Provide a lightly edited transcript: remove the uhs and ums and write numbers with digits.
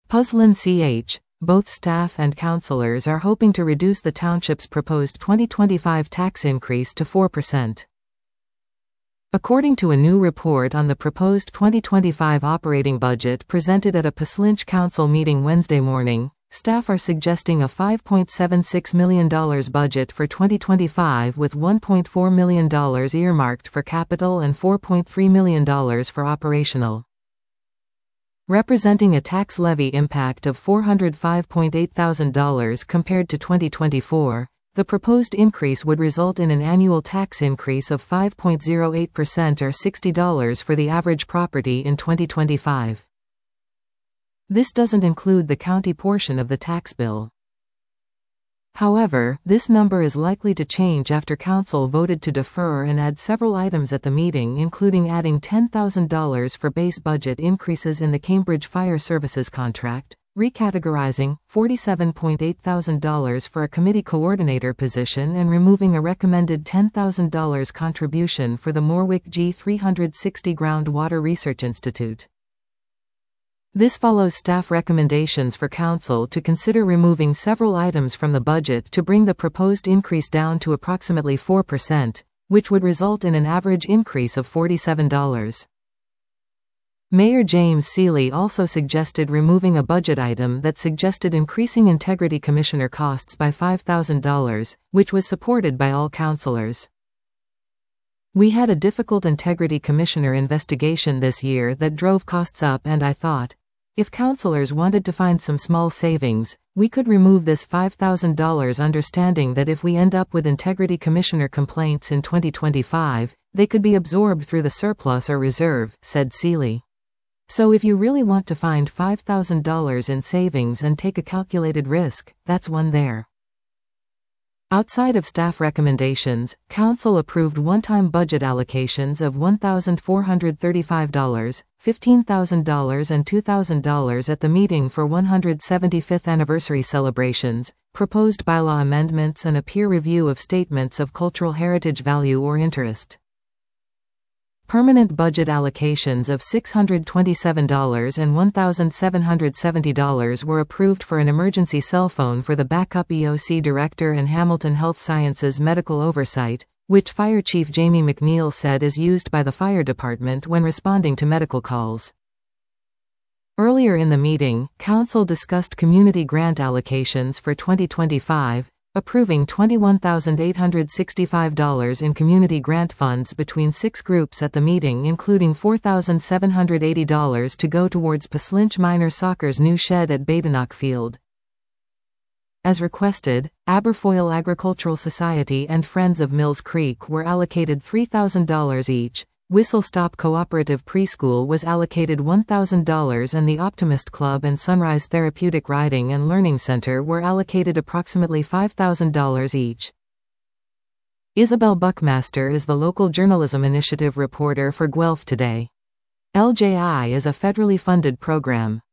Puslin CH. Both staff and councillors are hoping to reduce the township's proposed 2025 tax increase to 4%. According to a new report on the proposed 2025 operating budget presented at a Puslinch Council meeting Wednesday morning, staff are suggesting a $5.76 million budget for 2025 with $1.4 million earmarked for capital and $4.3 million for operational. Representing a tax levy impact of $405.8 thousand compared to 2024, the proposed increase would result in an annual tax increase of 5.08% or $60 for the average property in 2025. This doesn't include the county portion of the tax bill. However, this number is likely to change after Council voted to defer and add several items at the meeting, including adding $10,000 for base budget increases in the Cambridge Fire Services contract, recategorizing $47.8 thousand for a committee coordinator position, and removing a recommended $10,000 contribution for the Morwick G360 Groundwater Research Institute. This follows staff recommendations for Council to consider removing several items from the budget to bring the proposed increase down to approximately 4%, which would result in an average increase of $47. Mayor James Seeley also suggested removing a budget item that suggested increasing Integrity Commissioner costs by $5,000, which was supported by all councillors. "We had a difficult Integrity Commissioner investigation this year that drove costs up, and I thought, if councillors wanted to find some small savings, we could remove this $5,000, understanding that if we end up with Integrity Commissioner complaints in 2025, they could be absorbed through the surplus or reserve," said Seeley. "So if you really want to find $5,000 in savings and take a calculated risk, that's one there." Outside of staff recommendations, Council approved one-time budget allocations of $1,435, $15,000 and $2,000 at the meeting for 175th anniversary celebrations, proposed bylaw amendments, and a peer review of statements of cultural heritage value or interest. Permanent budget allocations of $627 and $1,770 were approved for an emergency cell phone for the backup EOC director and Hamilton Health Sciences medical oversight, which Fire Chief Jamie McNeil said is used by the fire department when responding to medical calls. Earlier in the meeting, Council discussed community grant allocations for 2025, approving $21,865 in community grant funds between 6 groups at the meeting, including $4,780 to go towards Puslinch Minor Soccer's new shed at Badenoch Field. As requested, Aberfoyle Agricultural Society and Friends of Mills Creek were allocated $3,000 each, Whistle Stop Cooperative Preschool was allocated $1,000, and the Optimist Club and Sunrise Therapeutic Riding and Learning Center were allocated approximately $5,000 each. Isabel Buckmaster is the local journalism initiative reporter for Guelph Today. LJI is a federally funded program.